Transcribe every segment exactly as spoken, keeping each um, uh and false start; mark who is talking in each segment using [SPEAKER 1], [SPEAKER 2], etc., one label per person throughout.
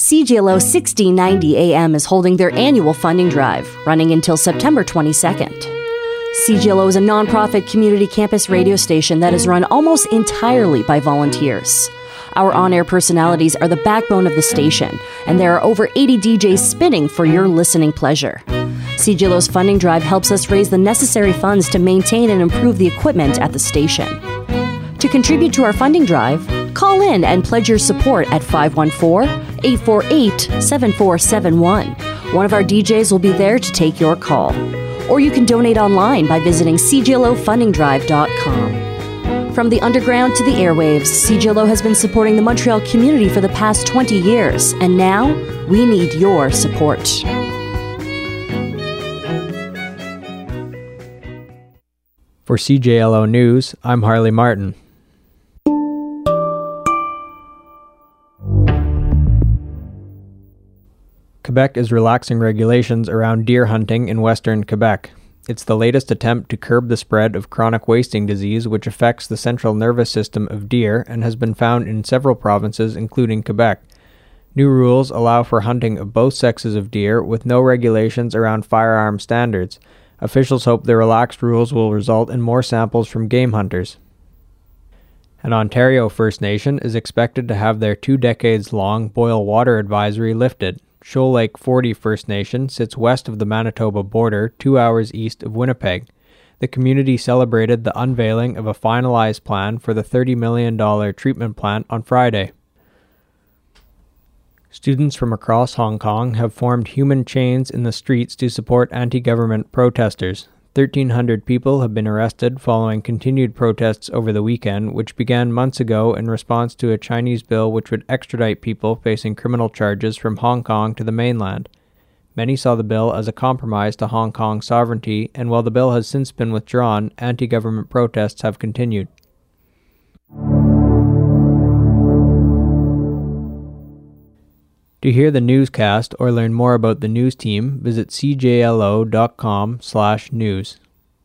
[SPEAKER 1] C J L O sixteen ninety A M is holding their annual funding drive, running until September twenty-second. C J L O is a nonprofit community campus radio station that is run almost entirely by volunteers. Our on-air personalities are the backbone of the station, and there are over eighty D Js spinning for your listening pleasure. C J L O's funding drive helps us raise the necessary funds to maintain and improve the equipment at the station. To contribute to our funding drive, call in and pledge your support at five one four, eight four eight, seven four seven one. One of our D Js will be there to take your call. Or you can donate online by visiting c j l o funding drive dot com. From the underground to the airwaves, C J L O has been supporting the Montreal community for the past twenty years, and now we need your support.
[SPEAKER 2] For C J L O News, I'm Harley Martin. Quebec is relaxing regulations around deer hunting in western Quebec. It's the latest attempt to curb the spread of chronic wasting disease, which affects the central nervous system of deer and has been found in several provinces, including Quebec. New rules allow for hunting of both sexes of deer, with no regulations around firearm standards. Officials hope the relaxed rules will result in more samples from game hunters. An Ontario First Nation is expected to have their two decades-long boil water advisory lifted. Shoal Lake forty First Nation sits west of the Manitoba border, two hours east of Winnipeg. The community celebrated the unveiling of a finalized plan for the thirty million dollars treatment plant on Friday. Students from across Hong Kong have formed human chains in the streets to support anti-government protesters. thirteen hundred people have been arrested following continued protests over the weekend, which began months ago in response to a Chinese bill which would extradite people facing criminal charges from Hong Kong to the mainland. Many saw the bill as a compromise to Hong Kong's sovereignty, and while the bill has since been withdrawn, anti-government protests have continued. To hear the newscast or learn more about the news team, visit c j l o dot com slash news.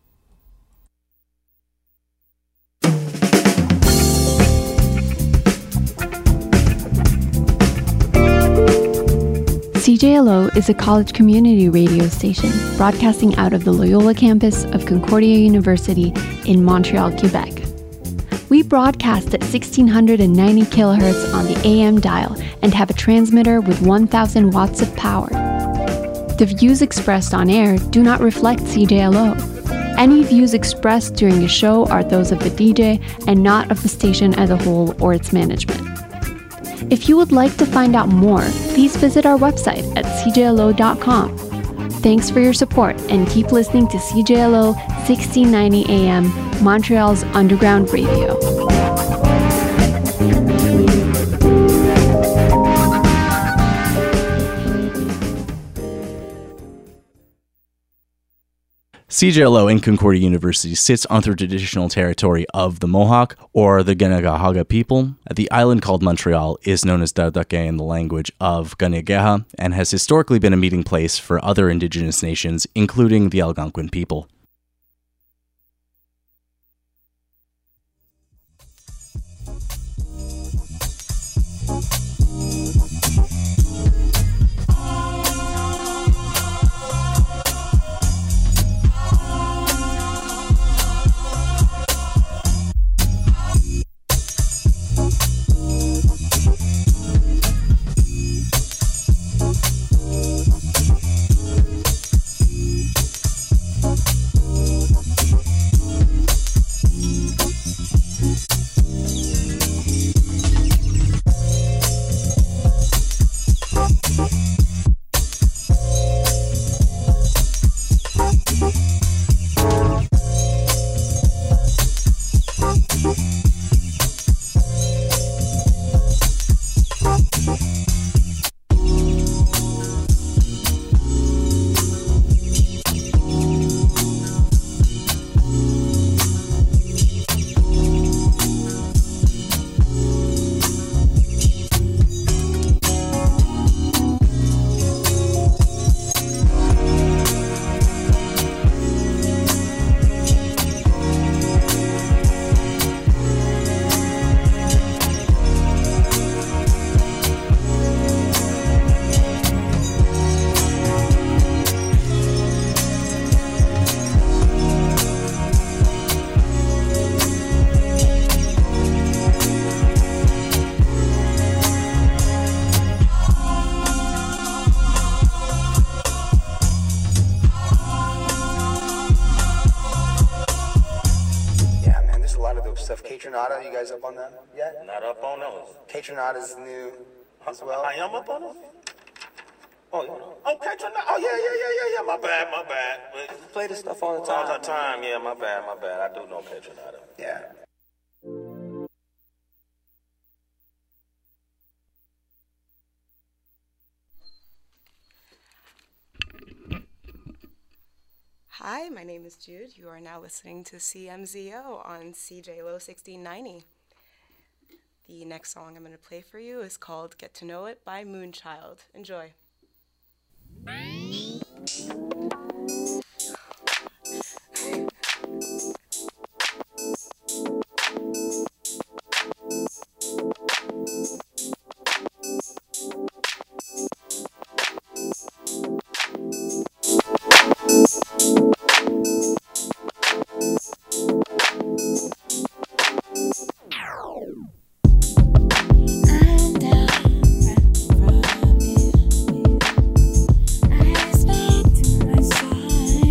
[SPEAKER 3] C J L O is a college community radio station broadcasting out of the Loyola campus of Concordia University in Montreal, Quebec. We broadcast at sixteen ninety kilohertz on the A M dial and have a transmitter with one thousand watts of power. The views expressed on air do not reflect C J L O. Any views expressed during a show are those of the D J and not of the station as a whole or its management. If you would like to find out more, please visit our website at c j l o dot com. Thanks for your support and keep listening to C J L O sixteen ninety A M, Montreal's underground radio.
[SPEAKER 4] C J L O in Concordia University sits on the traditional territory of the Mohawk, or the Kanien'kehá:ka people. The island called Montreal is known as Dardake in the language of Kanien'kehá:ka and has historically been a meeting place for other indigenous nations, including the Algonquin people.
[SPEAKER 5] dope stuff. Kaytranada, you guys up on that yet?
[SPEAKER 6] Not up on those.
[SPEAKER 5] Kaytranada's new as well.
[SPEAKER 6] I am up on those? Oh, oh, Kaytranada. Oh, yeah, yeah, yeah, yeah, yeah. My bad, my bad. But
[SPEAKER 5] Play this stuff all the time.
[SPEAKER 6] all the time, yeah, my bad, my bad. I do know Kaytranada.
[SPEAKER 5] Yeah.
[SPEAKER 7] Hi, my name is Jude. You are now listening to C M Z O on C J L O sixteen ninety. The next song I'm going to play for you is called Get to Know It by Moonchild. Enjoy.
[SPEAKER 8] I expect my side.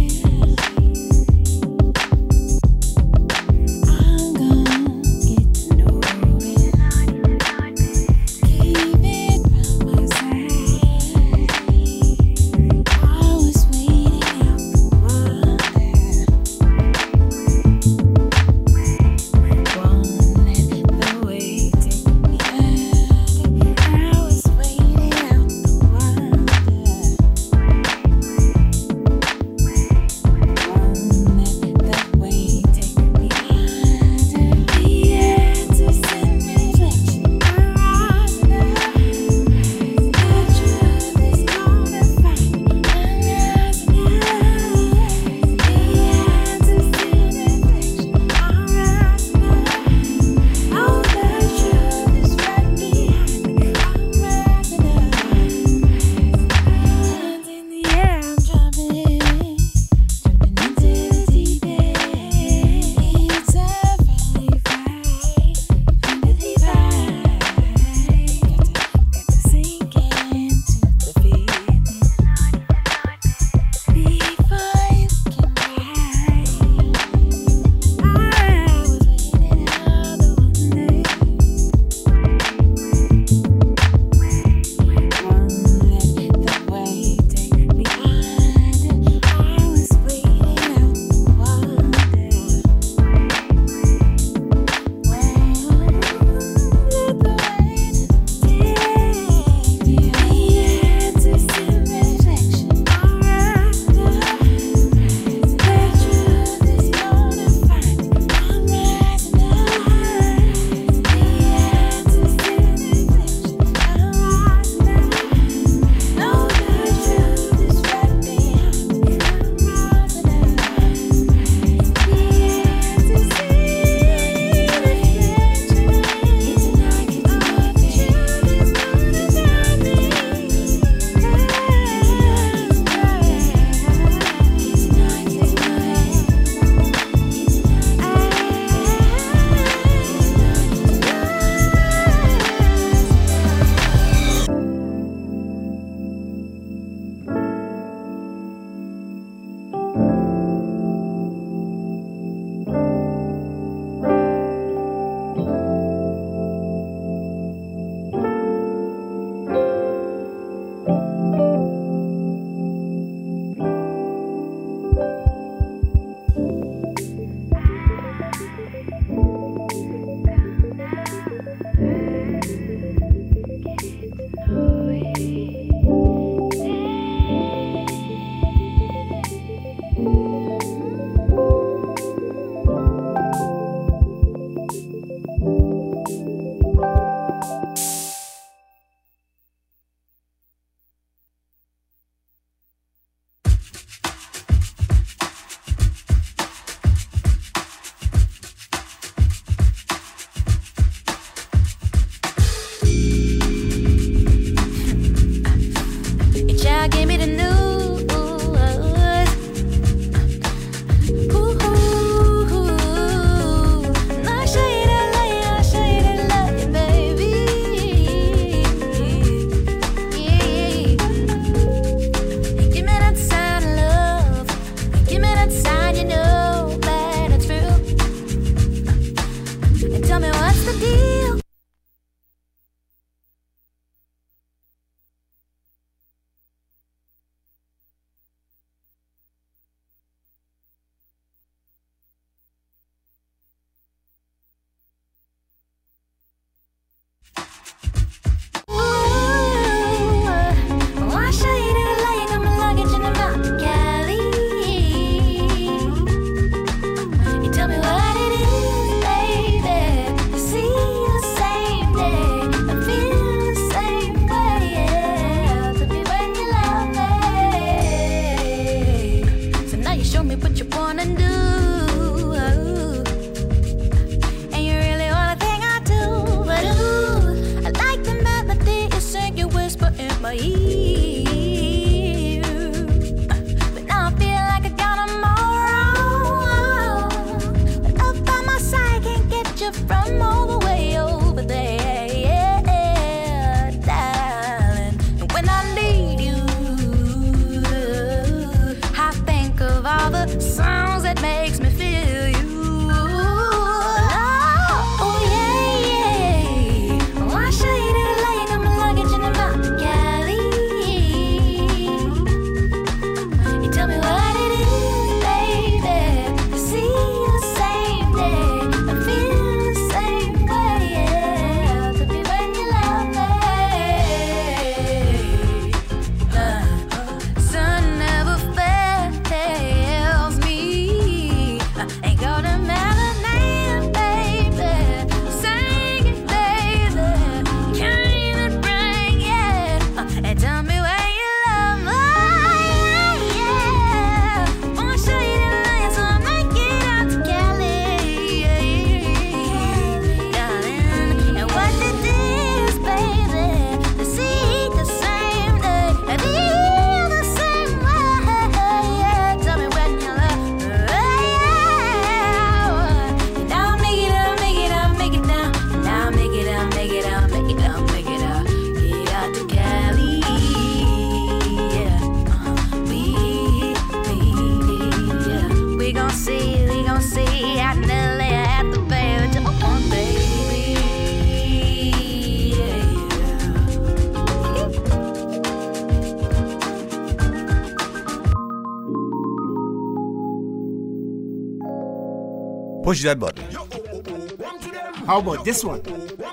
[SPEAKER 8] Push that button.
[SPEAKER 9] How about this one?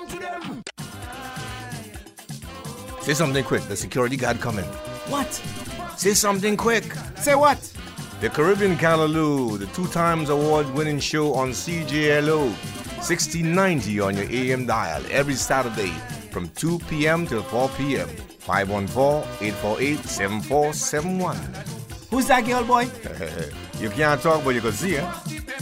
[SPEAKER 8] Say something quick. The security guard coming.
[SPEAKER 9] What?
[SPEAKER 8] Say something quick.
[SPEAKER 9] Say what?
[SPEAKER 8] The Caribbean Callaloo, the two times award-winning show on C J L O, sixteen ninety on your A M dial every Saturday from two p.m. till four p.m. five one four, eight four eight, seven four seven one.
[SPEAKER 9] Who's that girl, boy?
[SPEAKER 8] You can't talk, but you can see her.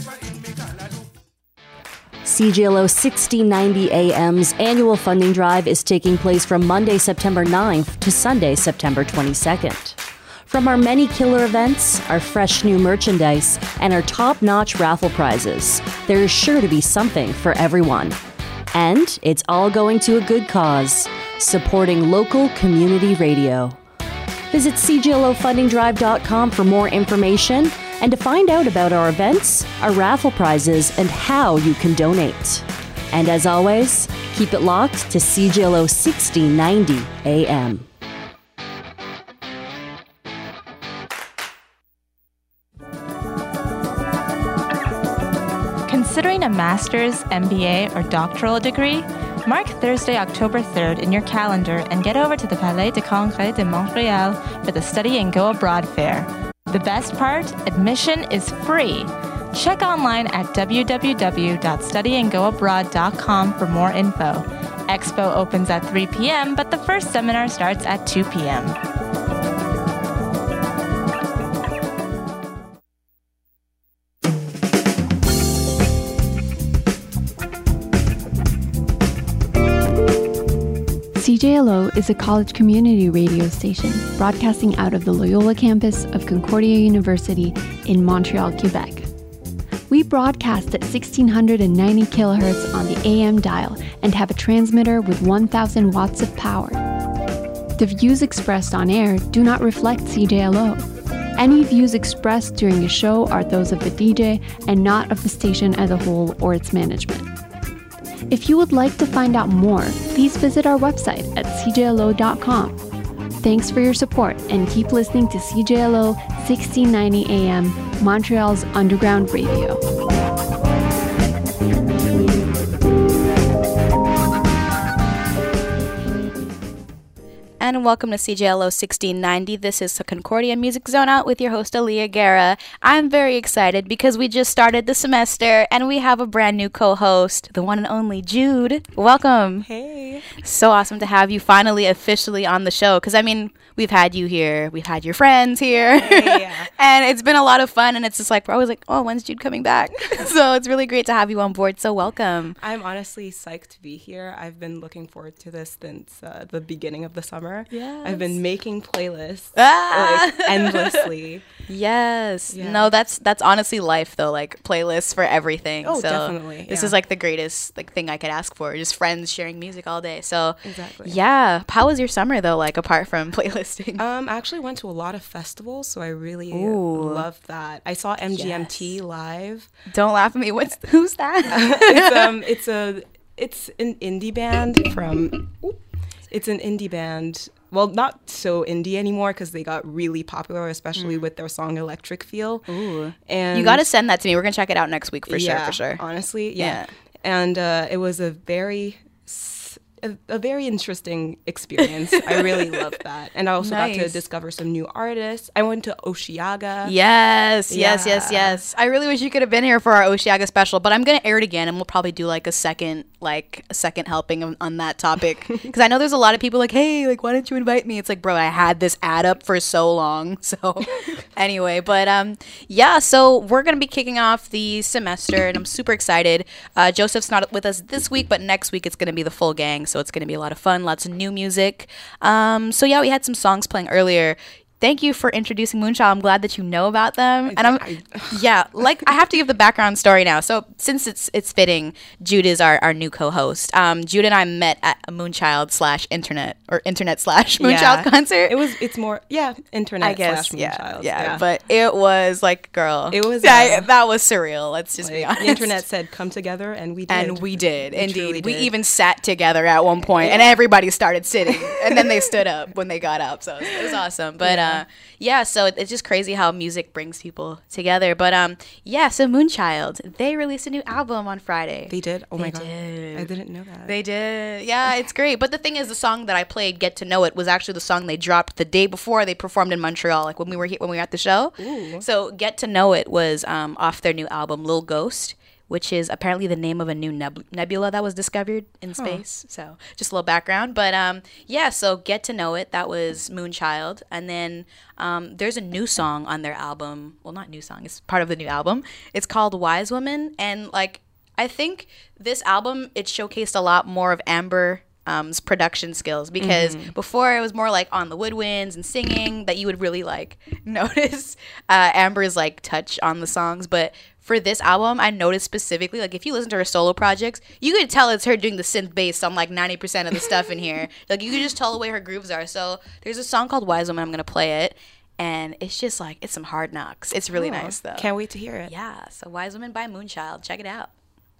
[SPEAKER 1] C J L O sixteen ninety A M's annual funding drive is taking place from Monday, September ninth to Sunday, September twenty-second. From our many killer events, our fresh new merchandise, and our top-notch raffle prizes, there is sure to be something for everyone. And it's all going to a good cause, supporting local community radio. Visit C J L O funding drive dot com for more information and to find out about our events, our raffle prizes, and how you can donate. And as always, keep it locked to C J L O sixteen ninety A M.
[SPEAKER 10] Considering a master's, M B A, or doctoral degree? Mark Thursday, October third in your calendar and get over to the Palais de Congrès de Montréal for the Study and Go Abroad Fair. The best part? Admission is free. Check online at w w w dot study and go abroad dot com for more info. Expo opens at three p.m., but the first seminar starts at two p.m.
[SPEAKER 3] C J L O is a college community radio station broadcasting out of the Loyola campus of Concordia University in Montreal, Quebec. We broadcast at sixteen ninety kilohertz on the A M dial and have a transmitter with one thousand watts of power. The views expressed on air do not reflect C J L O. Any views expressed during a show are those of the D J and not of the station as a whole or its management. If you would like to find out more, please visit our website at c j l o dot com. Thanks for your support and keep listening to C J L O sixteen ninety A M, Montreal's underground radio.
[SPEAKER 11] And welcome to C J L O sixteen ninety. This is the Concordia Music Zone Out with your host, Aaliyah Guerra. I'm very excited because we just started the semester and we have a brand new co-host, the one and only Jude. Welcome.
[SPEAKER 7] Hey.
[SPEAKER 11] So awesome to have you finally officially on the show because, I mean, we've had you here, we've had your friends here,
[SPEAKER 7] Hey, yeah.
[SPEAKER 11] and it's been a lot of fun, and it's just like, we're always like, oh, when's Jude coming back? So it's really great to have you on board, so welcome.
[SPEAKER 7] I'm honestly psyched to be here. I've been looking forward to this since uh, the beginning of the summer.
[SPEAKER 11] Yes.
[SPEAKER 7] I've been making playlists
[SPEAKER 11] Ah!
[SPEAKER 7] like, endlessly.
[SPEAKER 11] Yes.
[SPEAKER 7] Yeah.
[SPEAKER 11] No, that's that's honestly life though, like playlists for everything.
[SPEAKER 7] Oh,
[SPEAKER 11] so
[SPEAKER 7] definitely.
[SPEAKER 11] This
[SPEAKER 7] yeah.
[SPEAKER 11] is like the greatest like thing I could ask for, just friends sharing music all day. So
[SPEAKER 7] Exactly.
[SPEAKER 11] yeah. How was your summer though, like apart from playlisting?
[SPEAKER 7] Um, I actually went to a lot of festivals, so I really
[SPEAKER 11] Ooh.
[SPEAKER 7] loved that. I saw M G M T live.
[SPEAKER 11] Don't laugh at me. What's who's that?
[SPEAKER 7] it's um it's a it's an indie band from oop, it's an indie band. Well, not so indie anymore because they got really popular, especially mm. with their song "Electric Feel."
[SPEAKER 11] Ooh.
[SPEAKER 7] And
[SPEAKER 11] you got to send that to me. We're gonna check it out next week for
[SPEAKER 7] yeah,
[SPEAKER 11] sure. For sure.
[SPEAKER 7] Honestly, yeah.
[SPEAKER 11] Yeah.
[SPEAKER 7] And uh, it was a very A, a very interesting experience. I really loved that. And I also
[SPEAKER 11] Nice.
[SPEAKER 7] got to discover some new artists. I went to Osheaga.
[SPEAKER 11] Yes, yes,
[SPEAKER 7] Yeah.
[SPEAKER 11] yes, yes. I really wish you could have been here for our Osheaga special, but I'm gonna air it again, and we'll probably do like a second, like a second helping on, on that topic because I know there's a lot of people like, hey, like, why didn't you invite me? It's like, bro, I had this ad up for so long. So anyway, but um, yeah. So we're gonna be kicking off the semester, and I'm super excited. Uh, Joseph's not with us this week, but next week it's gonna be the full gang, so it's gonna be a lot of fun, lots of new music. Um, so yeah, we had some songs playing earlier. Thank you for introducing Moonchild. I'm glad that you know about them. And I'm, yeah, like I have to give the background story now. So since it's it's fitting, Jude is our, our new co-host. Um, Jude and I met at a Moonchild slash internet or internet slash Moonchild
[SPEAKER 7] Yeah.
[SPEAKER 11] concert.
[SPEAKER 7] It was, it's more, yeah, internet
[SPEAKER 11] I guess,
[SPEAKER 7] slash
[SPEAKER 11] yeah,
[SPEAKER 7] Moonchild.
[SPEAKER 11] yeah, But it was like, girl,
[SPEAKER 7] It was,
[SPEAKER 11] yeah,
[SPEAKER 7] uh,
[SPEAKER 11] that was surreal. Let's just
[SPEAKER 7] like,
[SPEAKER 11] be honest.
[SPEAKER 7] the internet said, come together, and we did.
[SPEAKER 11] And we did,
[SPEAKER 7] We
[SPEAKER 11] indeed.
[SPEAKER 7] truly
[SPEAKER 11] We
[SPEAKER 7] did.
[SPEAKER 11] even sat together at one point, and everybody started sitting, and then they stood up when they got up. So it was, it was awesome. But uh, yeah, so it, it's just crazy how music brings people together. But um, yeah, so Moonchild, they released a new album on Friday.
[SPEAKER 7] They did? Oh
[SPEAKER 11] they
[SPEAKER 7] my God.
[SPEAKER 11] Did.
[SPEAKER 7] I didn't know that.
[SPEAKER 11] They did. Yeah, it's great. But the thing is, the song that I played, Get to Know It, was actually the song they dropped the day before they performed in Montreal, like when we were here, when we were at the show.
[SPEAKER 7] Ooh.
[SPEAKER 11] So Get to Know It was um, off their new album, Lil Ghost, which is apparently the name of a new neb- nebula that was discovered in
[SPEAKER 7] Huh.
[SPEAKER 11] space. So just a little background. But um, yeah, so Get to Know It, that was Moonchild. And then um, there's a new song on their album. Well, not new song, it's part of the new album. It's called Wise Woman. And like, I think this album, it showcased a lot more of Amber um's production skills, because
[SPEAKER 7] Mhm.
[SPEAKER 11] before it was more like on the woodwinds and singing that you would really like notice uh, Amber's like touch on the songs. But for this album, I noticed specifically, like if you listen to her solo projects, you could tell it's her doing the synth bass on like ninety percent of the stuff in here. Like you could just tell the way her grooves are. So there's a song called Wise Woman. I'm going to play it. And it's just like, it's some hard knocks. It's really
[SPEAKER 7] Oh,
[SPEAKER 11] nice though.
[SPEAKER 7] Can't wait to hear it.
[SPEAKER 11] Yeah. So Wise Woman by Moonchild. Check it out.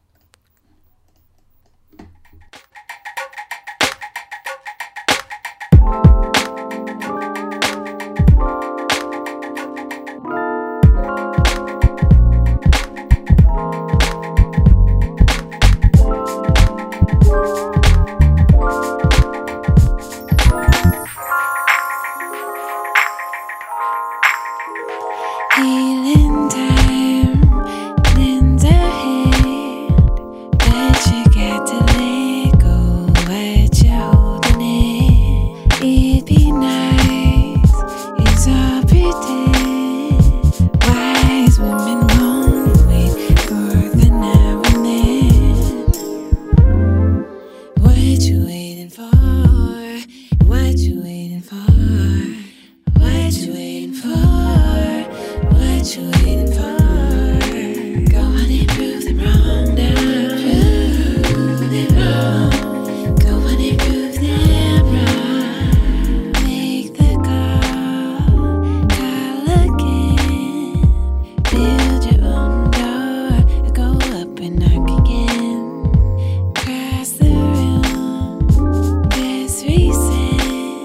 [SPEAKER 12] Healing time, lends a hand, but you got to let go what you're holding in. It'd be nice, it's all pretend. Wise women won't wait for the now and then. What you waiting for? What you waiting for? What you waiting for? What you waiting for? Go on and prove them wrong now. Prove them wrong. Go on and prove them wrong. Make the call, call again. Build your own door. Go up and knock again. Cross the room. There's reason.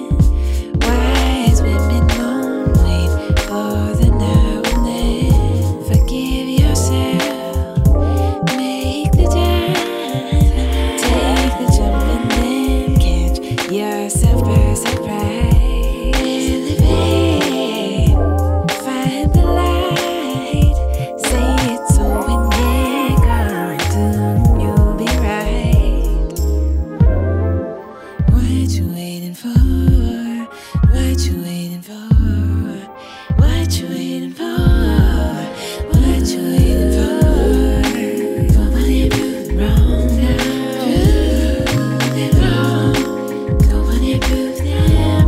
[SPEAKER 12] Wise women won't wait for the now and then. Forgive yourself. Make the time. Take the jump and then catch yourself by surprise. Elevate. Find the light. Say it so when you're gone, soon you'll be right. What you waiting for? What you waiting for? What you waiting for? What you waiting for? Go on and prove them wrong now. Prove them wrong. Go on and prove them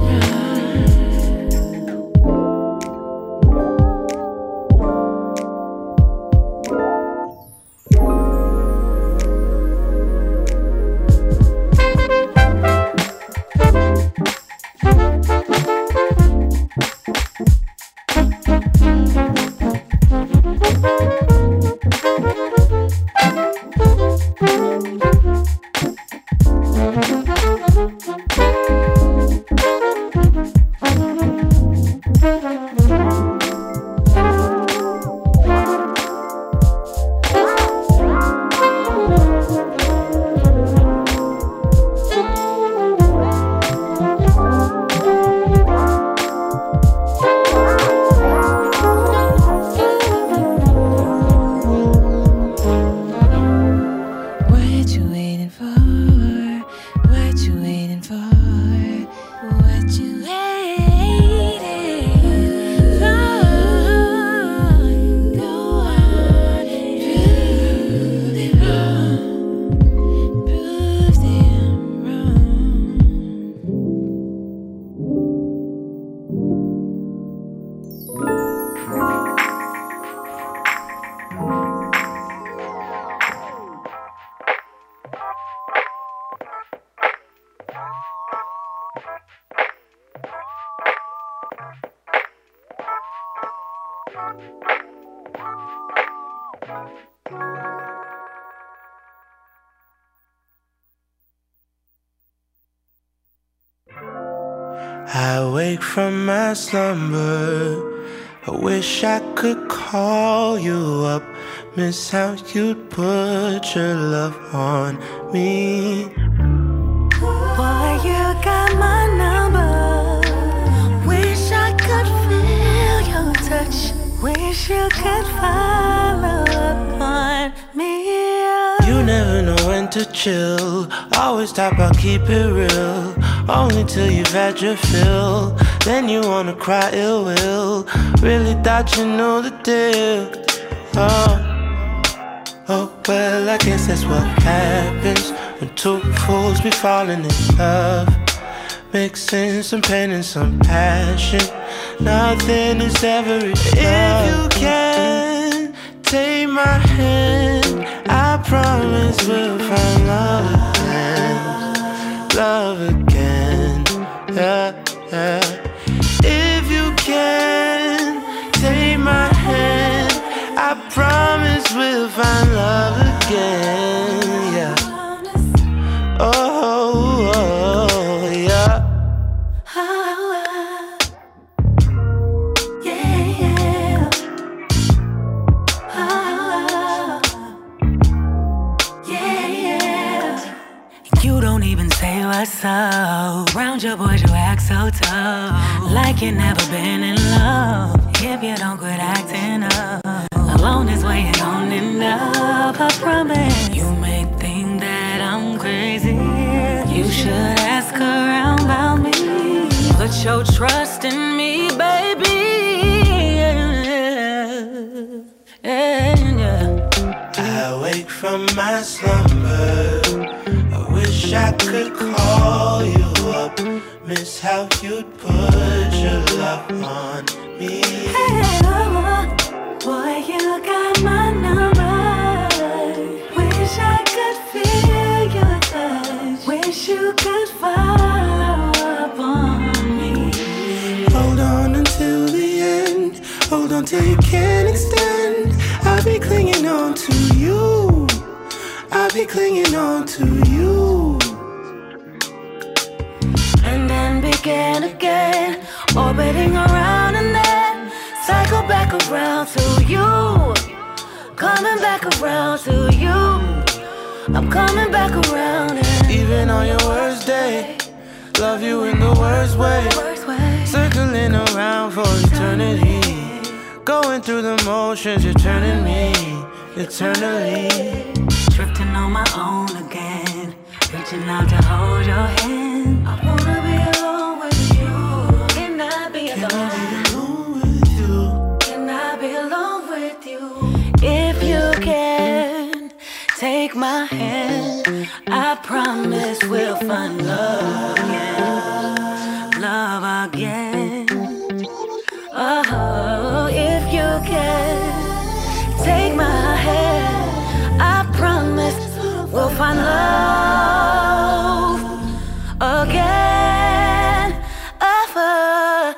[SPEAKER 12] What you waiting for? What you waiting for? What you waiting for? Go on and prove them wrong. Prove them
[SPEAKER 13] I wait wake from my slumber. I wish I could call you up, miss how you'd put your love on me.
[SPEAKER 12] Boy, you got my number. Wish I could feel your touch. Wish you could follow up on me.
[SPEAKER 13] You never know when to chill. Always talk about keep it real. Only till you've had your fill. Then you wanna cry ill will. Really thought you knew the deal. Oh, oh well, I guess that's what happens when two fools be falling in love. Mixing some pain and some passion. Nothing is ever enough. If you can take my hand, I promise we'll find love again. Love again, yeah, yeah. If you can take my hand, I promise we'll find love again, yeah. Oh, oh, yeah.
[SPEAKER 12] Say what's up. Round your boys, you act so tough. Like you never been in love. If you don't quit acting up, alone is where you're gonna end up. I promise. You may think that I'm crazy. You should ask around about me. Put your trust in me, baby. Yeah, yeah.
[SPEAKER 13] I wake from my slumber. Wish I could call you up, miss how you'd put your love on me.
[SPEAKER 12] Hey, oh, boy, you got my number. Wish I could feel your touch. Wish you could follow up on me.
[SPEAKER 13] Hold on until the end. Hold on till you can't extend. I'll be clinging on to you. I'll be clinging on to you.
[SPEAKER 12] And then begin again, orbiting around and then cycle back around to you. Coming back around to you. I'm coming back around and
[SPEAKER 13] even on your worst day, love you in the worst way. Circling around for eternity. Going through the motions, you're turning me eternally.
[SPEAKER 12] Drifting on my own again, reaching out to hold your hand. I wanna be alone with you. Can I be alone with you? Can I be alone with you? If you can take my hand, I promise we'll find love again. Love again. Oh, if you can take my hand, I promise we'll find love again. Ever.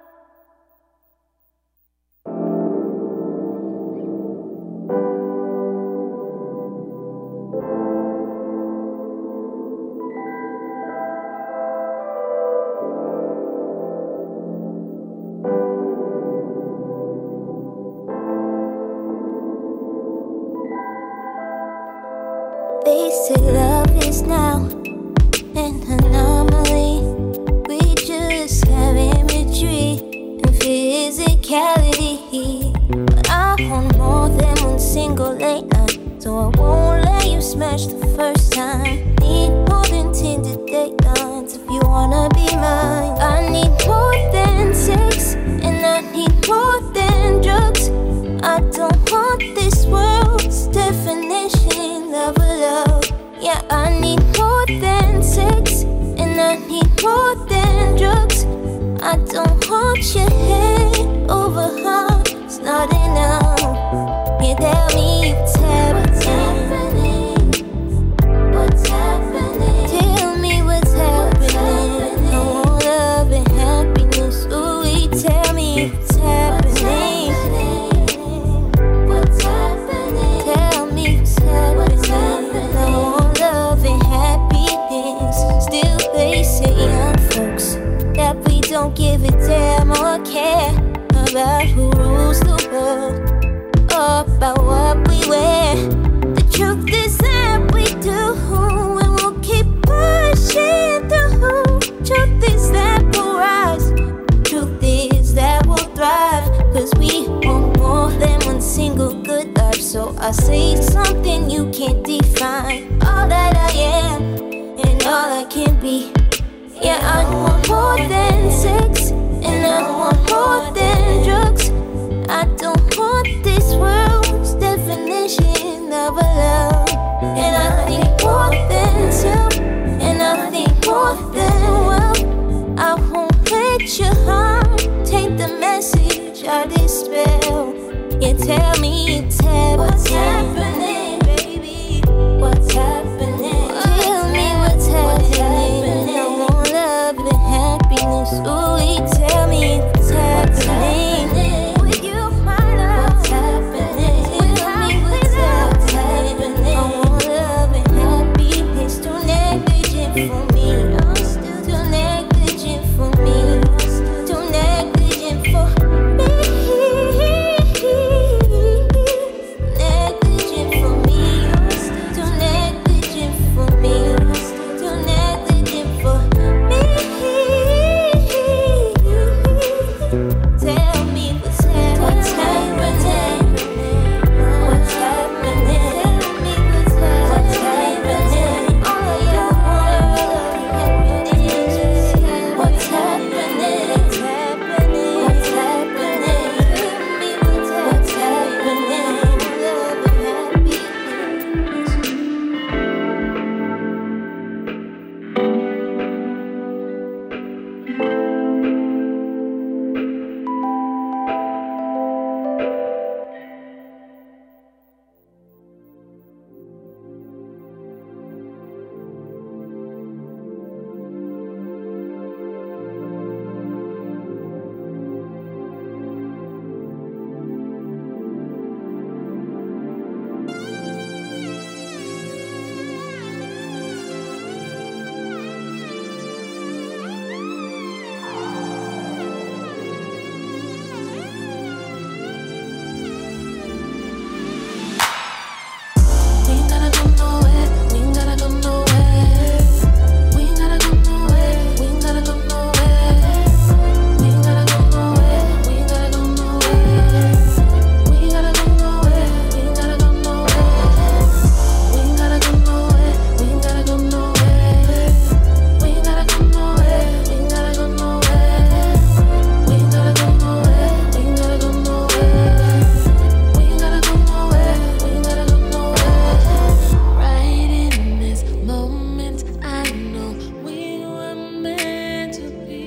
[SPEAKER 14] They say love is now an anomaly. We just have imagery and physicality. But I want more than one single late night, so I won't let you smash the first time. Need more than Tinder date lines if you wanna be mine. I need more than sex, and I need more than drugs. I don't want this world's definition of a love. Yeah, I need more than sex, and I need more than drugs. I don't want your head over heart, it's not enough. You tell me what's happening. What's happening? Tell me what's happening. I want love and happiness. Ooh, tell me what's happening. What's happening? Tell me what's happening. I want love and happiness. Still they say young folks that we don't give I say something you can't define. All that I am and all I can be. Yeah, I want more than sex, and I want more than drugs. I don't want this world's definition of a love. And I need more than self, and I need more than wealth. I won't let your heart take the message I dispel. You tell me, you tell what's happening, baby. What's happening? Tell me what's happening. I want love and happiness. Ooh, you tell me what's happening. With you, my love. What's happening? Tell me what's happening. I want love and happiness. Too negligent for me. Too negligent for me. Too negligent for me. Negligent for me. Too negligent for me. Too negligent for me. Tell me what's happening. What's happening? What's happening? Tell me what's happening. All of your what's happening? What's happening? What's happening? Tell me what's happening. Love and happiness.
[SPEAKER 12] We ain't gotta go nowhere. We ain't gotta go nowhere. We ain't gotta go nowhere. We ain't gotta go nowhere. We ain't gotta go nowhere. We ain't gotta go nowhere. We ain't gotta go nowhere. We ain't gotta go nowhere. We ain't gotta go nowhere. We ain't gotta go nowhere. We ain't gotta go nowhere. We ain't gotta go nowhere. We ain't gotta go nowhere. We ain't gotta go nowhere. We ain't gotta go nowhere. We ain't gotta go nowhere. Right in this moment, I know we were meant to be.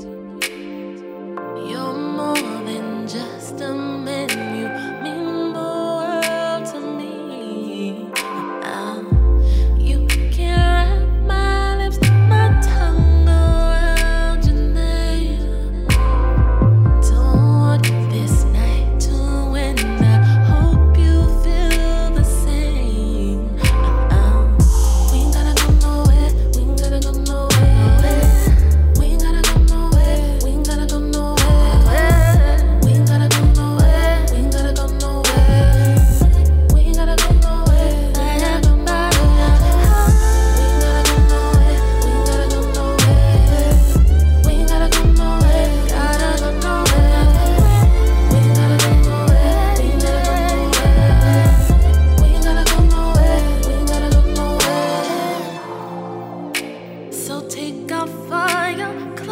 [SPEAKER 12] You're more than just a man. You mean the world to me. Um, you can wrap my lips, my tongue around your name. Don't want this night to end. I hope you feel the same. Um, we ain't gotta go nowhere. We ain't gotta go nowhere. We ain't gotta go nowhere. We ain't gotta go nowhere. We ain't gotta go nowhere. We ain't gotta go nowhere. We ain't gotta go nowhere. I have a body. We ain't gotta go nowhere. We ain't gotta go nowhere. We ain't gotta go nowhere. Gotta go nowhere. We ain't gotta go nowhere. We ain't gotta go nowhere. We ain't gotta go nowhere. We ain't gotta go nowhere. So take off all your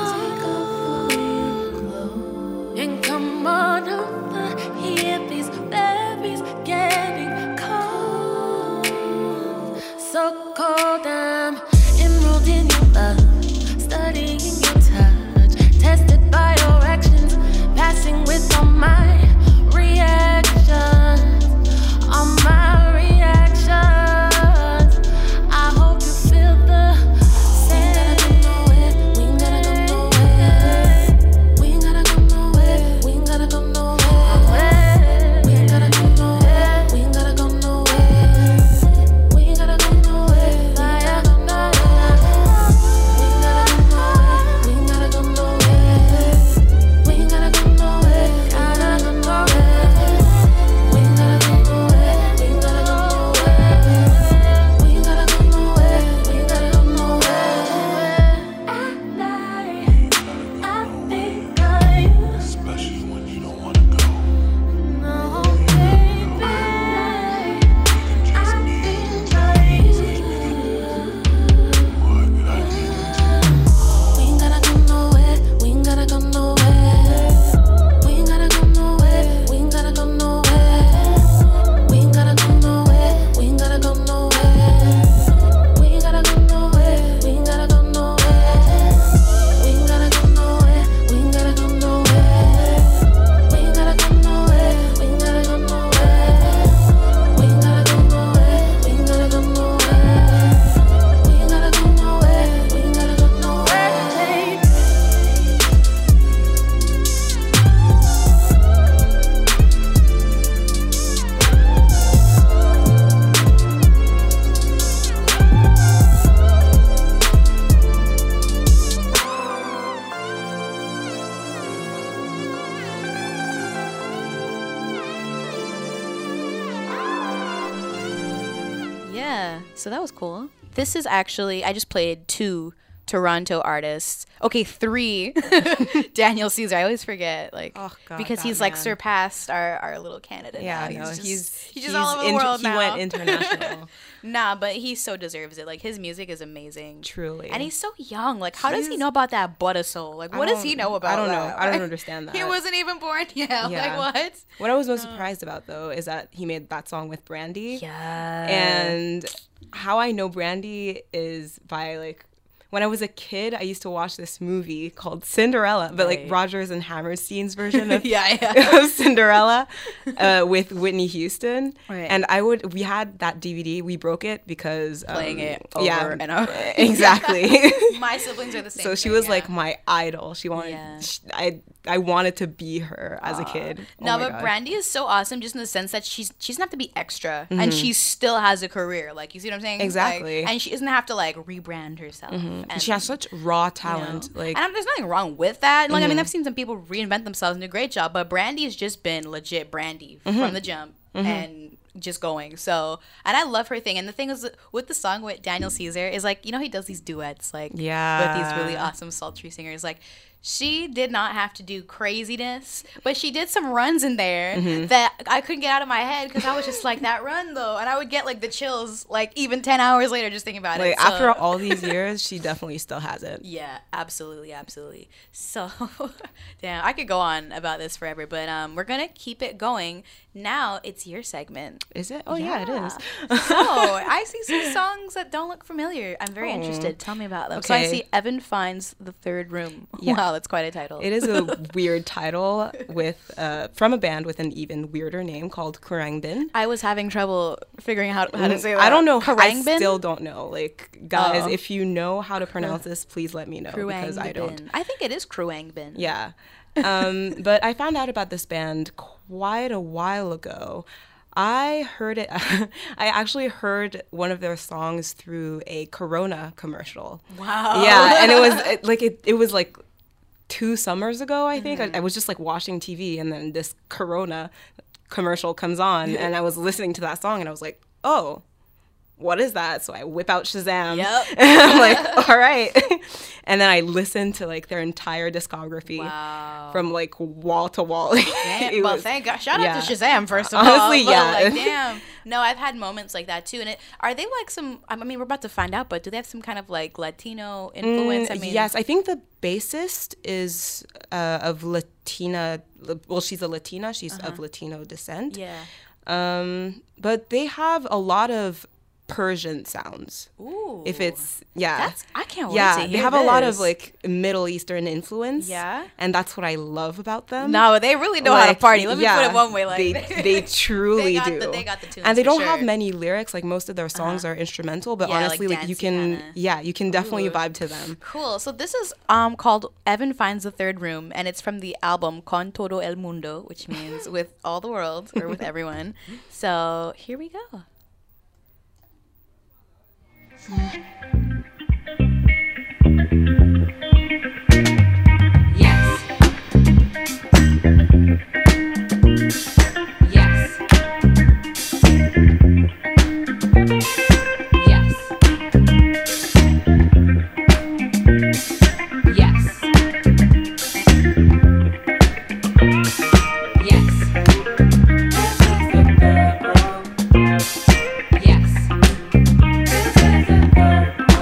[SPEAKER 12] clothes and come on over here. These berries getting cold, so cold. I'm enrolled in your love, studying your touch, tested by your actions, passing with all my reactions, all my reactions. I hope you feel the same. We ain't gotta go nowhere. We ain't gotta go nowhere. We ain't gotta go nowhere. We ain't gotta go nowhere. We ain't gotta go nowhere. We ain't gotta go nowhere.
[SPEAKER 11] Yeah, so that was cool. This is actually, I just played two Toronto artists. Okay, three. Daniel Caesar. I always forget, like,
[SPEAKER 7] oh, God,
[SPEAKER 11] because he's
[SPEAKER 7] man.
[SPEAKER 11] like surpassed our, our little Canada.
[SPEAKER 7] Yeah,
[SPEAKER 11] now.
[SPEAKER 7] no,
[SPEAKER 11] he's just,
[SPEAKER 7] he's
[SPEAKER 11] he's just all over the
[SPEAKER 7] inter-
[SPEAKER 11] world
[SPEAKER 7] he
[SPEAKER 11] now.
[SPEAKER 7] went international.
[SPEAKER 11] Nah, but he so deserves it. Like, his music is amazing.
[SPEAKER 7] Truly.
[SPEAKER 11] And he's so young. Like, how does he
[SPEAKER 7] He's-
[SPEAKER 11] know about that Butter Soul? Like,
[SPEAKER 7] I
[SPEAKER 11] what does
[SPEAKER 7] don't-
[SPEAKER 11] he know about
[SPEAKER 7] I don't know.
[SPEAKER 11] that?
[SPEAKER 7] I don't
[SPEAKER 11] Like,
[SPEAKER 7] understand that.
[SPEAKER 11] He wasn't even born yet.
[SPEAKER 7] Yeah.
[SPEAKER 11] Like, what?
[SPEAKER 7] What I was most surprised about, though, is that he made that song with Brandy.
[SPEAKER 11] Yeah.
[SPEAKER 7] And how I know Brandy is by, like, when I was a kid, I used to watch this movie called Cinderella, but
[SPEAKER 11] Right.
[SPEAKER 7] like Rodgers and Hammerstein's version of,
[SPEAKER 11] Yeah, yeah.
[SPEAKER 7] of Cinderella uh, with Whitney Houston.
[SPEAKER 11] Right.
[SPEAKER 7] And I would, we had that D V D, we broke it because um,
[SPEAKER 11] Playing it over
[SPEAKER 7] yeah,
[SPEAKER 11] and over.
[SPEAKER 7] Exactly.
[SPEAKER 11] My siblings are the same.
[SPEAKER 7] So she
[SPEAKER 11] thing,
[SPEAKER 7] was
[SPEAKER 11] yeah.
[SPEAKER 7] like my idol. She wanted,
[SPEAKER 11] Yeah.
[SPEAKER 7] sh I, I wanted to be her as a kid. Oh
[SPEAKER 11] No,
[SPEAKER 7] my
[SPEAKER 11] but
[SPEAKER 7] God.
[SPEAKER 11] Brandy is so awesome just in the sense that she's she doesn't have to be extra and
[SPEAKER 7] Mhm.
[SPEAKER 11] she still has a career. Like, you see what I'm saying?
[SPEAKER 7] Exactly.
[SPEAKER 11] Like, and she doesn't have to like rebrand herself.
[SPEAKER 7] Mhm.
[SPEAKER 11] And
[SPEAKER 7] She has such raw talent.
[SPEAKER 11] you know,
[SPEAKER 7] Like,
[SPEAKER 11] and I'm, there's nothing wrong with that. Like, I mean,
[SPEAKER 7] Mhm.
[SPEAKER 11] I've seen some people reinvent themselves and do a great job, but Brandy has just been legit Brandy
[SPEAKER 7] Mhm.
[SPEAKER 11] from the jump
[SPEAKER 7] Mhm.
[SPEAKER 11] and just going. So, and I love her thing. And the thing is with the song with Daniel Caesar is like, you know, he does these duets like
[SPEAKER 7] Yeah.
[SPEAKER 11] with these really awesome sultry singers. Like, she did not have to do craziness, but she did some runs in there
[SPEAKER 7] Mhm.
[SPEAKER 11] that I couldn't get out of my head because I was just like, that run though, and I would get like the chills like even ten hours later just thinking about
[SPEAKER 7] like
[SPEAKER 11] it. So-
[SPEAKER 7] after all these years, she definitely still has it.
[SPEAKER 11] yeah, absolutely, absolutely. So, damn, I could go on about this forever, but um, we're gonna keep it going. Now it's your segment.
[SPEAKER 7] Is it? Oh yeah, it is.
[SPEAKER 11] So I see some songs that don't look familiar. I'm very
[SPEAKER 7] Oh.
[SPEAKER 11] interested. Tell me about them. So I
[SPEAKER 7] Okay.
[SPEAKER 11] see Evan Finds the Third Room.
[SPEAKER 7] Yeah.
[SPEAKER 11] Wow, that's quite a title.
[SPEAKER 7] It is a weird title with uh, from a band with an even weirder name called Kurangbin.
[SPEAKER 11] I was having trouble figuring out how to say that.
[SPEAKER 7] I don't know. I
[SPEAKER 11] Kurangbin?
[SPEAKER 7] still don't know. Like, guys,
[SPEAKER 11] Oh.
[SPEAKER 7] if you know how to pronounce this, please let me know because I don't.
[SPEAKER 11] Kruangbin. I think it is Kruangbin.
[SPEAKER 7] Yeah. Um, but I found out about this band quite a while ago. I heard it. I actually heard one of their songs through a Corona commercial.
[SPEAKER 11] Wow.
[SPEAKER 7] Yeah, and it was it, like it. It was like two summers ago, I think.
[SPEAKER 11] Mm-hmm.
[SPEAKER 7] I, I was just like watching T V, and then this Corona commercial comes on, and I was listening to that song, and I was like, oh. What is that? So I whip out Shazam.
[SPEAKER 11] Yep.
[SPEAKER 7] And I'm like, all right. And then I listened to like their entire discography
[SPEAKER 11] Wow.
[SPEAKER 7] from like wall to wall.
[SPEAKER 11] Damn,
[SPEAKER 7] It
[SPEAKER 11] well,
[SPEAKER 7] was-
[SPEAKER 11] thank God. Shout
[SPEAKER 7] yeah.
[SPEAKER 11] out to Shazam, first of
[SPEAKER 7] Honestly,
[SPEAKER 11] all. But,
[SPEAKER 7] yeah.
[SPEAKER 11] Like, damn. No, I've had moments like that too. And it, are they like some, I mean, we're about to find out, but do they have some kind of like Latino influence?
[SPEAKER 7] Mm,
[SPEAKER 11] I mean,
[SPEAKER 7] yes, I think the bassist is uh, of Latina. Well, she's a Latina. She's
[SPEAKER 11] Uh-huh.
[SPEAKER 7] of Latino descent.
[SPEAKER 11] Yeah.
[SPEAKER 7] Um, but they have a lot of Persian sounds.
[SPEAKER 11] Ooh.
[SPEAKER 7] If it's yeah,
[SPEAKER 11] That's- I can't wait
[SPEAKER 7] yeah,
[SPEAKER 11] to
[SPEAKER 7] they
[SPEAKER 11] hear
[SPEAKER 7] have a lot of
[SPEAKER 11] this.
[SPEAKER 7] like Middle Eastern influence.
[SPEAKER 11] Yeah.
[SPEAKER 7] and that's what I love about them.
[SPEAKER 11] No, they really know how to
[SPEAKER 7] Like,
[SPEAKER 11] party. Let me
[SPEAKER 7] yeah,
[SPEAKER 11] put it one way. Like
[SPEAKER 7] they they truly
[SPEAKER 11] they got
[SPEAKER 7] do.
[SPEAKER 11] The, they got the tunes
[SPEAKER 7] and they
[SPEAKER 11] for
[SPEAKER 7] don't have
[SPEAKER 11] sure.
[SPEAKER 7] many lyrics. Like most of their songs are instrumental, but
[SPEAKER 11] Yeah, like
[SPEAKER 7] honestly, like, you
[SPEAKER 11] dancey
[SPEAKER 7] can
[SPEAKER 11] kinda.
[SPEAKER 7] yeah, you can definitely
[SPEAKER 11] Ooh.
[SPEAKER 7] vibe to them.
[SPEAKER 11] Cool. So this is um called Evan Finds the Third Room, and it's from the album Con Todo el Mundo, which means with all the world or with everyone. So here we go. Yes. Yes. Yes. Yes. Yes. Yes.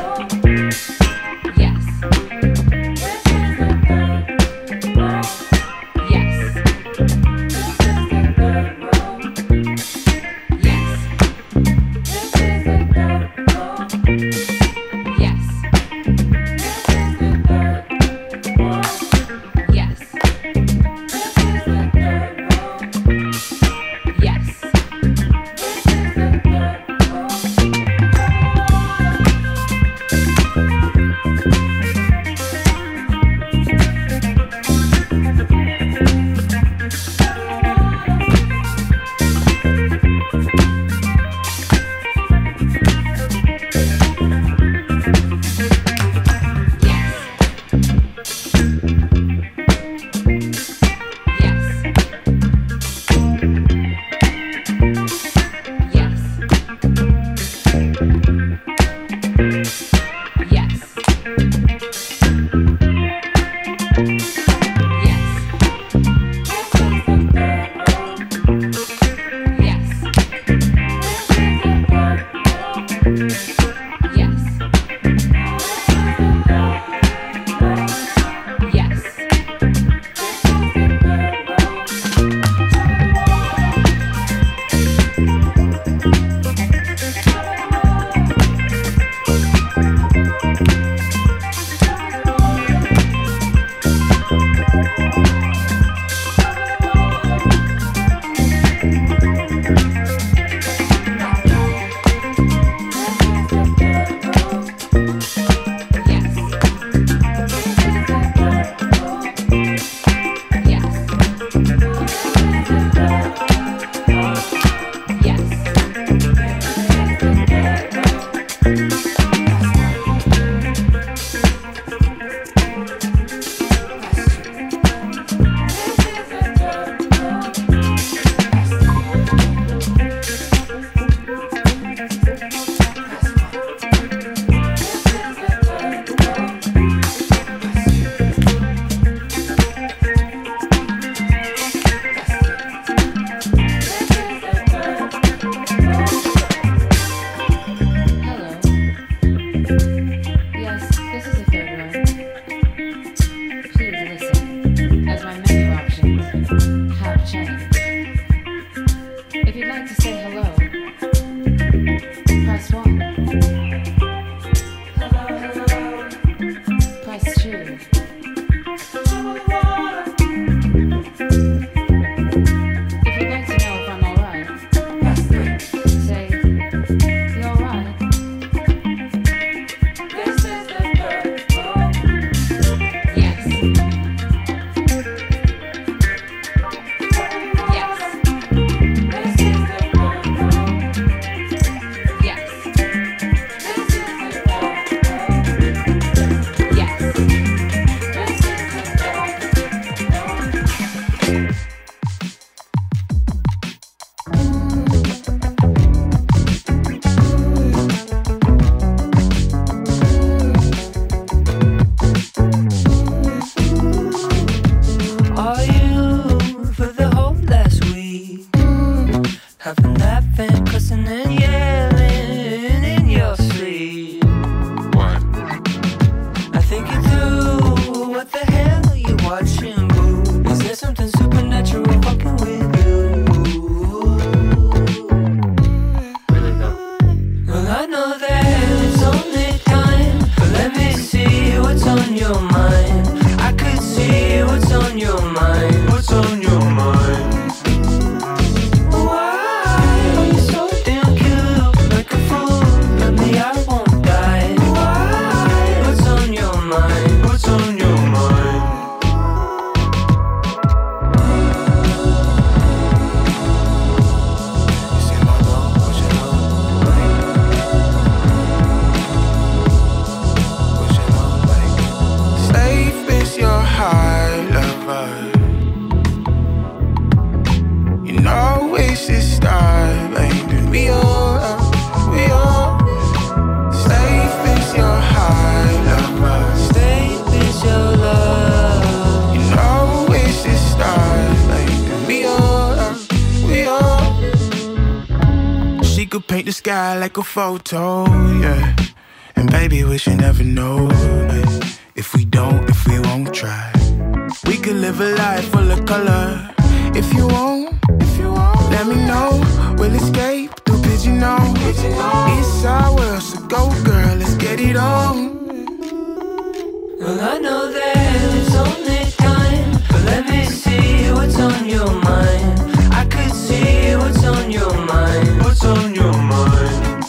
[SPEAKER 15] sky like a photo, yeah. And baby, we should never know, eh. If we don't, if we won't try, we could live a life full of color. If you won't, if you won't, let me know. We'll escape through pigeon nose. It's our world, so go girl, let's get it on.
[SPEAKER 12] Well, I know that it's only time, but let me see what's on your mind. I could see what's on your mind. What's on your mind?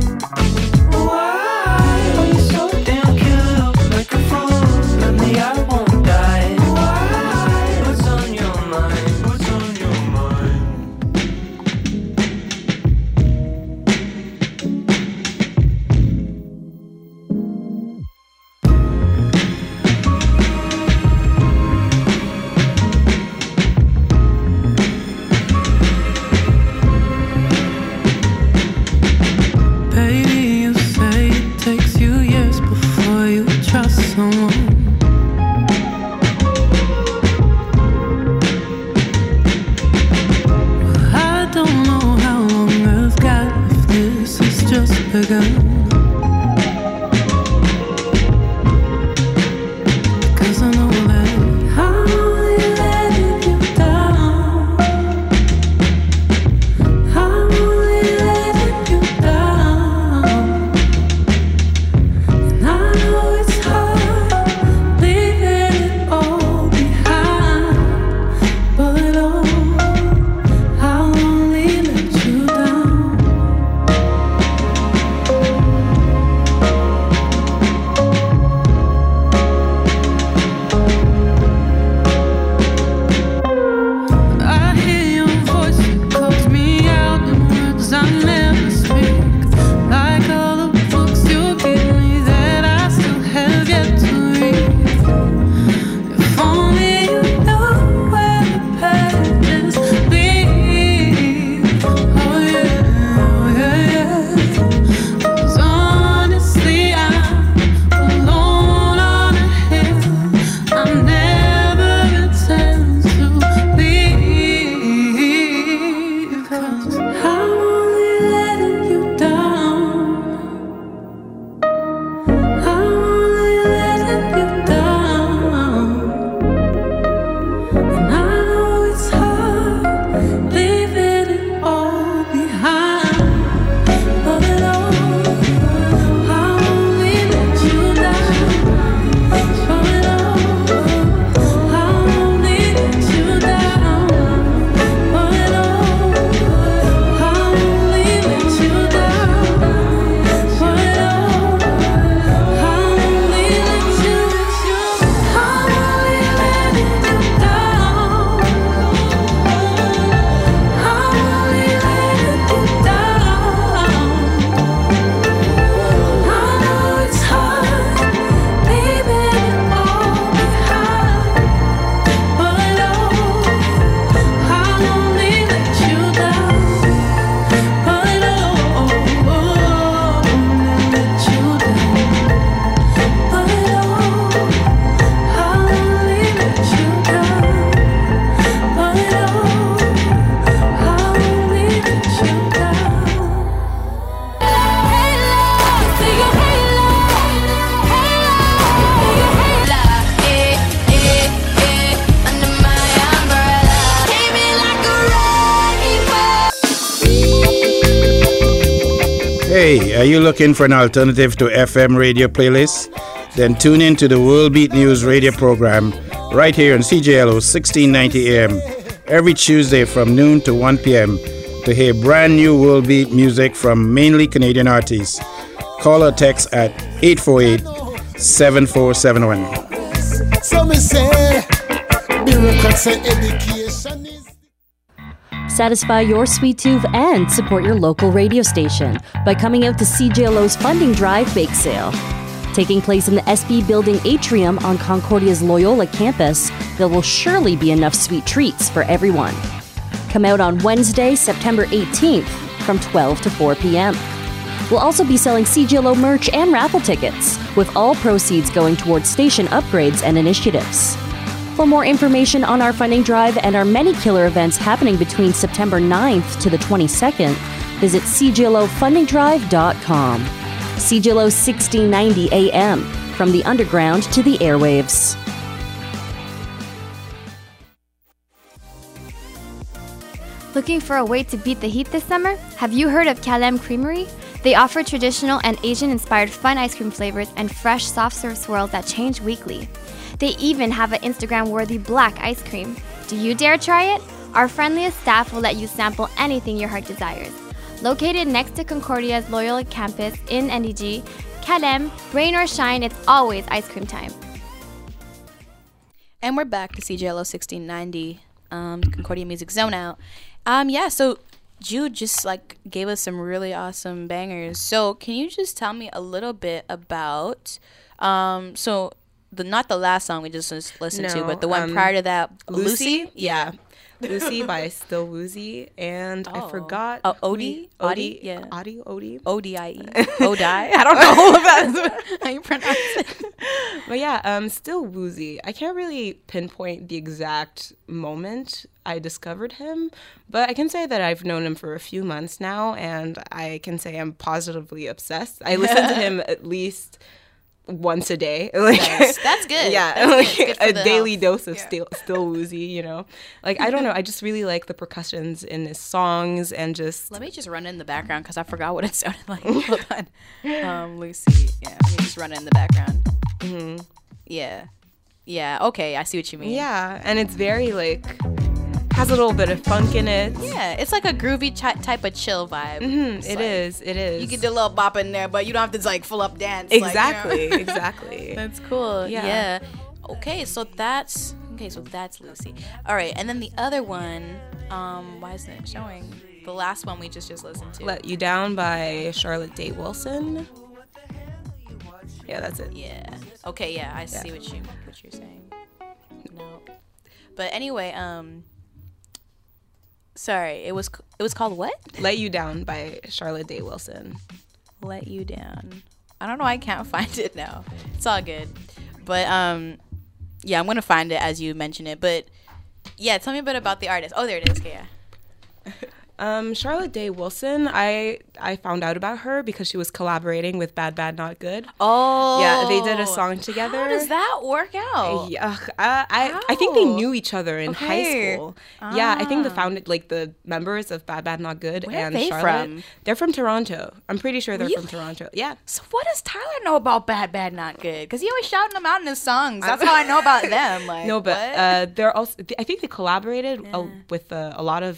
[SPEAKER 12] Why are you so damn cute? Like a fool, let me, I won't die. Why? What's on your mind? What's on your mind?
[SPEAKER 13] Baby, you say it takes you years before you trust someone. Well, I don't know how long I've got if this has just begun. Cause I know that I'm only letting you down. I'm only letting you down. And I know it's hard leaving it all behind, but oh, I'll only let you down. I hear your voice, it calls me out in words I never speak. Like all the books you give me that I still have yet to read. If only you knew where the pages lead. Oh yeah, oh yeah, yeah. 'Cause honestly, I'm alone on a hill. I never intend to leave. 'Cause I'm only letting you down. I'm only letting you down. And I know it's hard leaving it all behind, but oh, I'll only let you down. But oh, I'll only let you down. But oh, I'll only let you down. But oh, I'll only let you, I'll only let you down. I'll only let you down. I know it's hard leaving it all behind, but oh, I'll only let you down. But oh, I'll only let you down. But oh, I'll only let you down. But oh, I'll only let you down.
[SPEAKER 16] Hey, are you looking for an alternative to F M radio playlist? Then tune in to the World Beat News radio program right here on C J L O sixteen ninety A M every Tuesday from noon to one p.m. to hear brand new World Beat music from mainly Canadian artists. Call or text at eight four eight, seven four seven one.
[SPEAKER 17] So me say, bureaucrats say education is...
[SPEAKER 1] Satisfy your sweet tooth and support your local radio station by coming out to C J L O's Funding Drive Bake Sale. Taking place in the S B Building Atrium on Concordia's Loyola campus, there will surely be enough sweet treats for everyone. Come out on Wednesday, September eighteenth from twelve to four p.m. We'll also be selling C J L O merch and raffle tickets, with all proceeds going towards station upgrades and initiatives. For more information on our funding drive and our many killer events happening between September ninth to the twenty-second, Visit c g l o funding drive dot com. C G L O sixteen ninety A M, from the underground to the airwaves.
[SPEAKER 18] Looking for a way to beat the heat this summer? Have you heard of Kalem Creamery? They offer traditional and Asian-inspired fun ice cream flavors and fresh soft-serve swirls that change weekly. They even have an Instagram-worthy black ice cream. Do you dare try it? Our friendliest staff will let you sample anything your heart desires. Located next to Concordia's Loyola campus in N D G, Kalem, rain or shine, it's always ice cream time.
[SPEAKER 11] And we're back to C J L O sixteen ninety, um, Concordia Music Zone Out. Um, yeah, so Jude just like gave us some really awesome bangers. So can you just tell me a little bit about, um, so the not the last song we just listened
[SPEAKER 7] No,
[SPEAKER 11] to, but the one
[SPEAKER 7] um,
[SPEAKER 11] prior to that,
[SPEAKER 7] Lucy?
[SPEAKER 11] Lucy?
[SPEAKER 7] Yeah. Lucy by Still Woozy, and I
[SPEAKER 11] Oh.
[SPEAKER 7] forgot.
[SPEAKER 11] Oh,
[SPEAKER 7] who
[SPEAKER 11] Odie?
[SPEAKER 7] we-
[SPEAKER 11] Odie?
[SPEAKER 7] Odie?
[SPEAKER 11] Yeah.
[SPEAKER 7] Odie? Odie?
[SPEAKER 11] O D I E. Odie? I don't know if that's how you pronounce it.
[SPEAKER 7] But yeah, um, Still Woozy. I can't really pinpoint the exact moment I discovered him, but I can say that I've known him for a few months now, and I can say I'm positively obsessed. I listen to him at least once a day. Like,
[SPEAKER 11] Nice. That's good.
[SPEAKER 7] Yeah,
[SPEAKER 11] That's
[SPEAKER 7] like
[SPEAKER 11] good. It's good for
[SPEAKER 7] a
[SPEAKER 11] the
[SPEAKER 7] daily
[SPEAKER 11] health.
[SPEAKER 7] dose of still still woozy. You know, like I don't know. I just really like the percussions in his songs, and just
[SPEAKER 11] Let me just run it in the background because I forgot what it sounded like. Hold on. Um, Lucy. Yeah, let me just run it in the background.
[SPEAKER 7] Mhm.
[SPEAKER 11] Yeah. Yeah, okay, I see what you mean.
[SPEAKER 7] yeah, and it's very like has a little bit of funk in it.
[SPEAKER 11] Yeah, it's like a groovy chi- type of chill vibe.
[SPEAKER 7] Mhm,
[SPEAKER 11] It's
[SPEAKER 7] it
[SPEAKER 11] like-
[SPEAKER 7] is, it is.
[SPEAKER 11] You can do a little bop in there, but you don't have to like full up dance. like, you know?
[SPEAKER 7] Exactly, exactly.
[SPEAKER 11] That's cool.
[SPEAKER 7] Yeah.
[SPEAKER 11] Yeah. Okay, so that's okay. So that's Lucy. All right, and then the other one. Um, why isn't it showing? The last one we just just listened to.
[SPEAKER 7] Let You Down by Charlotte Day Wilson. Yeah, that's it.
[SPEAKER 11] Yeah. Okay. Yeah, I see what you what you're saying. No. But anyway, um. Sorry, it was c- it was called what?
[SPEAKER 7] Let You Down by Charlotte Day Wilson.
[SPEAKER 11] Let You Down. I don't know. I can't find it now. It's all good. But um, yeah, I'm gonna find it as you mention it. But yeah, tell me a bit about the artist. Oh, there it is. Okay, yeah.
[SPEAKER 7] Um, Charlotte Day Wilson, I I found out about her because she was collaborating with Bad Bad Not Good.
[SPEAKER 11] Oh,
[SPEAKER 7] yeah, they did a song together.
[SPEAKER 11] How does that work out?
[SPEAKER 7] Yeah, uh, I I think they knew each other in
[SPEAKER 11] Okay.
[SPEAKER 7] high school. Yeah, I think the
[SPEAKER 11] Ah.
[SPEAKER 7] founded like the members of Bad Bad Not Good
[SPEAKER 11] Where are
[SPEAKER 7] and
[SPEAKER 11] they
[SPEAKER 7] Charlotte.
[SPEAKER 11] from?
[SPEAKER 7] They're from Toronto. I'm pretty sure they're from
[SPEAKER 11] Really?
[SPEAKER 7] Toronto. Yeah.
[SPEAKER 11] So what does Tyler know about Bad Bad Not Good? Because he always shouting them out in his songs. That's how I know about them. Like,
[SPEAKER 7] no, but
[SPEAKER 11] what?
[SPEAKER 7] uh, they're also. I think they collaborated uh, with uh, a lot of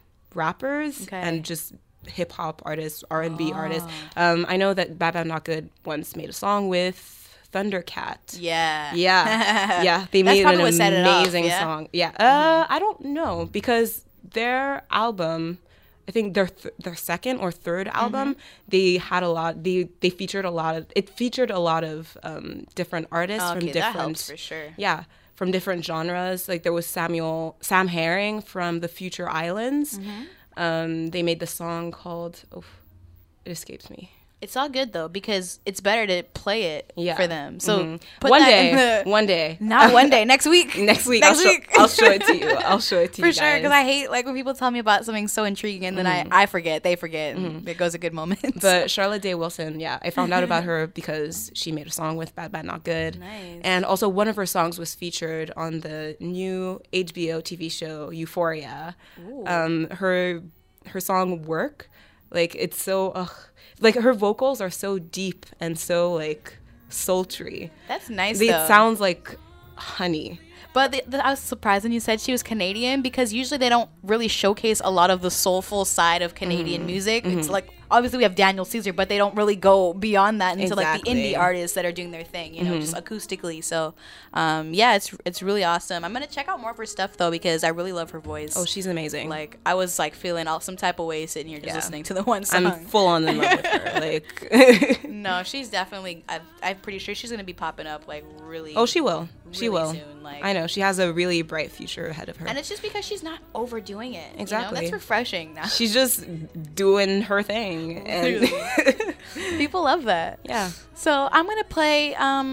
[SPEAKER 7] rappers
[SPEAKER 11] Okay.
[SPEAKER 7] and just hip hop artists, R and B
[SPEAKER 11] Oh.
[SPEAKER 7] artists. Um, I know that Bad Bad Not Good once made a song with Thundercat.
[SPEAKER 11] Yeah.
[SPEAKER 7] Yeah, yeah. They
[SPEAKER 11] That's
[SPEAKER 7] made
[SPEAKER 11] probably
[SPEAKER 7] an
[SPEAKER 11] what set it off,
[SPEAKER 7] amazing
[SPEAKER 11] yeah?
[SPEAKER 7] song. Yeah. Uh, I don't know because their album. I think their th- their second or third
[SPEAKER 11] Mm-hmm.
[SPEAKER 7] album, they had a lot. They they featured a lot of. It featured a lot of um, different artists from
[SPEAKER 11] Okay, that
[SPEAKER 7] different.
[SPEAKER 11] helps for sure.
[SPEAKER 7] Yeah, from different genres. Like there was Samuel Sam Herring from the Future Islands.
[SPEAKER 11] Mm-hmm.
[SPEAKER 7] Um, they made the song called. Oh, it escapes me.
[SPEAKER 11] It's all good though because it's better to play it
[SPEAKER 7] Yeah.
[SPEAKER 11] for them. So
[SPEAKER 7] Mhm.
[SPEAKER 11] put
[SPEAKER 7] one
[SPEAKER 11] that
[SPEAKER 7] day,
[SPEAKER 11] in the,
[SPEAKER 7] one day,
[SPEAKER 11] not one day, next week.
[SPEAKER 7] next week,
[SPEAKER 11] Next
[SPEAKER 7] I'll,
[SPEAKER 11] week.
[SPEAKER 7] Show, I'll show it to you. I'll show it to
[SPEAKER 11] for
[SPEAKER 7] you
[SPEAKER 11] sure because
[SPEAKER 7] guys.
[SPEAKER 11] I hate like when people tell me about something so intriguing and then
[SPEAKER 7] Mhm.
[SPEAKER 11] I, I forget, they forget, and it goes a good moment.
[SPEAKER 7] But Charlotte Day Wilson, yeah, I found out about her because she made a song with Bad Bad Not Good.
[SPEAKER 11] Nice.
[SPEAKER 7] And also one of her songs was featured on the new H B O T V show Euphoria.
[SPEAKER 11] Ooh.
[SPEAKER 7] Um, her her song Work, like it's so ugh, like her vocals are so deep and so like sultry.
[SPEAKER 11] That's nice,
[SPEAKER 7] It
[SPEAKER 11] though.
[SPEAKER 7] sounds like honey.
[SPEAKER 11] But the, the, I was surprised when you said she was Canadian because usually they don't really showcase a lot of the soulful side of Canadian
[SPEAKER 7] Mhm.
[SPEAKER 11] music. It's
[SPEAKER 7] Mhm.
[SPEAKER 11] like obviously we have Daniel Caesar, but they don't really go beyond that into like the
[SPEAKER 7] Exactly.
[SPEAKER 11] indie artists that are doing their thing, you know,
[SPEAKER 7] Mhm.
[SPEAKER 11] just acoustically. So, um, yeah, it's it's really awesome. I'm gonna check out more of her stuff though because I really love her voice.
[SPEAKER 7] Oh, she's amazing.
[SPEAKER 11] Like I was like feeling all some type of way sitting here just
[SPEAKER 7] Yeah.
[SPEAKER 11] listening to the one song.
[SPEAKER 7] I'm full on in love with her. Like
[SPEAKER 11] no, she's definitely. I, I'm pretty sure she's gonna be popping up like really.
[SPEAKER 7] Oh, she will. She
[SPEAKER 11] really
[SPEAKER 7] will.
[SPEAKER 11] Soon. Like,
[SPEAKER 7] I know she has a really bright future ahead of her.
[SPEAKER 11] And it's just because she's not overdoing it.
[SPEAKER 7] Exactly.
[SPEAKER 11] You know? That's refreshing now.
[SPEAKER 7] She's just doing her thing. And
[SPEAKER 11] People love that.
[SPEAKER 7] Yeah.
[SPEAKER 11] So I'm gonna play um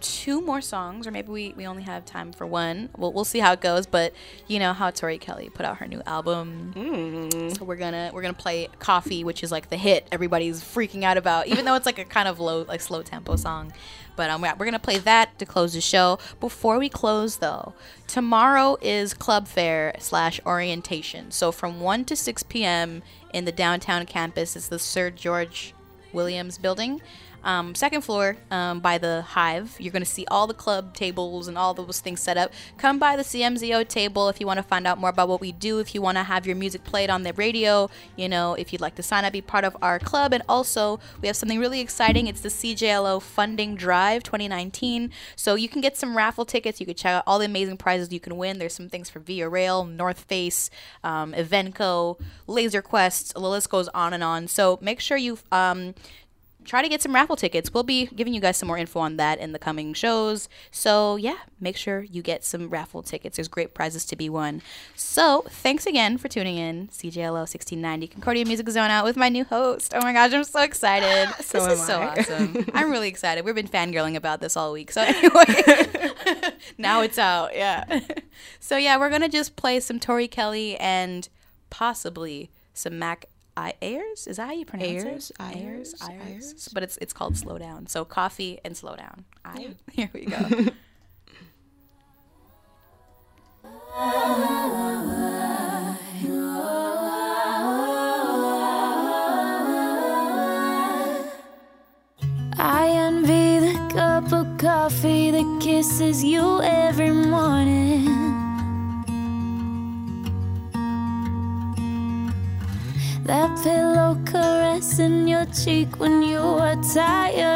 [SPEAKER 11] two more songs, or maybe we, we only have time for one. We'll, we'll see how it goes, but you know how Tori Kelly put out her new album. Mm. So we're gonna we're gonna play Coffee, which is like the hit everybody's freaking out about, even though it's like a kind of low, like slow tempo song. But um, we're gonna play that to close the show. Before we close, though, tomorrow is Club Fair slash orientation. So from one to six p.m. in the downtown campus, it's the Sir George Williams building. Um, second floor um, by the Hive. You're going to see all the club tables and all those things set up. Come by the C M Z O table if you want to find out more about what we do, if you want to have your music played on the radio, you know, if you'd like to sign up, be part of our club. And also, we have something really exciting. It's the C J L O Funding Drive twenty nineteen. So you can get some raffle tickets. You can check out all the amazing prizes you can win. There's some things for Via Rail, North Face, um, Evenco, Laser Quest. The list goes on and on. So make sure you... Um, try to get some raffle tickets. We'll be giving you guys some more info on that in the coming shows. So yeah, make sure you get some raffle tickets. There's great prizes to be won. So thanks again for tuning in. C J L O sixteen ninety Concordia Music Zone out with my new host. Oh my gosh, I'm so excited.
[SPEAKER 7] So
[SPEAKER 11] this
[SPEAKER 7] am
[SPEAKER 11] is so
[SPEAKER 7] I.
[SPEAKER 11] awesome. I'm really excited. We've been fangirling about this all week. So anyway, now it's out. Yeah. So yeah, we're going to just play some Tori Kelly and possibly some Mac Ayers? Is that how you pronounce
[SPEAKER 7] Ayers,
[SPEAKER 11] it?
[SPEAKER 7] Ayers,
[SPEAKER 11] Ayers,
[SPEAKER 7] Ayers.
[SPEAKER 11] But it's it's called Slow Down. So Coffee and Slow Down. I, here we go.
[SPEAKER 14] I envy the cup of coffee that kisses you every morning. That pillow caressing your cheek when you are tired